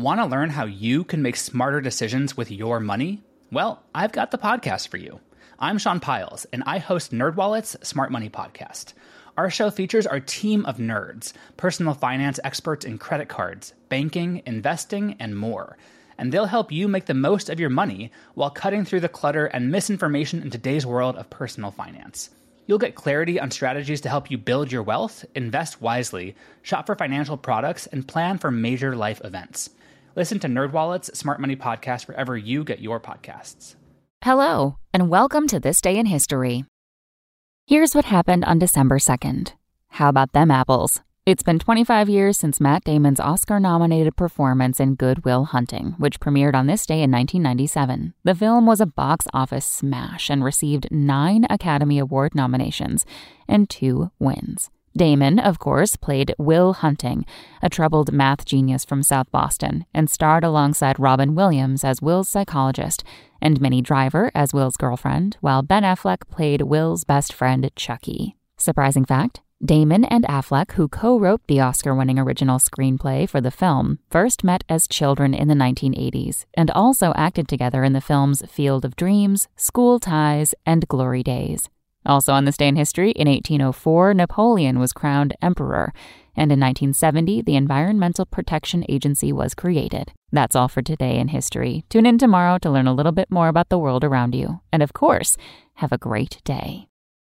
Want to learn how you can make smarter decisions with your money? Well, I've got the podcast for you. I'm Sean Piles, and I host NerdWallet's Smart Money Podcast. Our show features our team of nerds, personal finance experts in credit cards, banking, investing, and more. And they'll help you make the most of your money while cutting through the clutter and misinformation in today's world of personal finance. You'll get clarity on strategies to help you build your wealth, invest wisely, shop for financial products, and plan for major life events. Listen to NerdWallet's Smart Money Podcast wherever you get your podcasts. Hello, and welcome to This Day in History. Here's what happened on December 2nd. How about them apples? It's been 25 years since Matt Damon's Oscar-nominated performance in Good Will Hunting, which premiered on this day in 1997. The film was a box office smash and received 9 Academy Award nominations and 2 wins. Damon, of course, played Will Hunting, a troubled math genius from South Boston, and starred alongside Robin Williams as Will's psychologist and Minnie Driver as Will's girlfriend, while Ben Affleck played Will's best friend, Chucky. Surprising fact, Damon and Affleck, who co-wrote the Oscar-winning original screenplay for the film, first met as children in the 1980s and also acted together in the films Field of Dreams, School Ties, and Glory Days. Also on this day in history, in 1804, Napoleon was crowned emperor, and in 1970, the Environmental Protection Agency was created. That's all for today in history. Tune in tomorrow to learn a little bit more about the world around you. And of course, have a great day.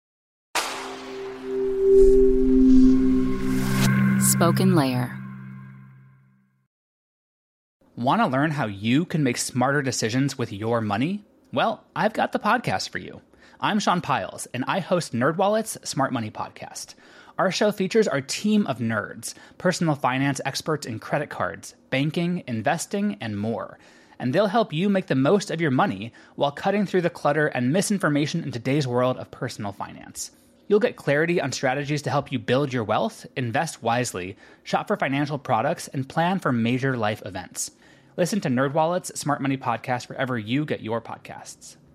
Spoken Layer. Want to learn how you can make smarter decisions with your money? Well, I've got the podcast for you. I'm Sean Piles, and I host NerdWallet's Smart Money Podcast. Our show features our team of nerds, personal finance experts in credit cards, banking, investing, and more. And they'll help you make the most of your money while cutting through the clutter and misinformation in today's world of personal finance. You'll get clarity on strategies to help you build your wealth, invest wisely, shop for financial products, and plan for major life events. Listen to NerdWallet's Smart Money Podcast wherever you get your podcasts.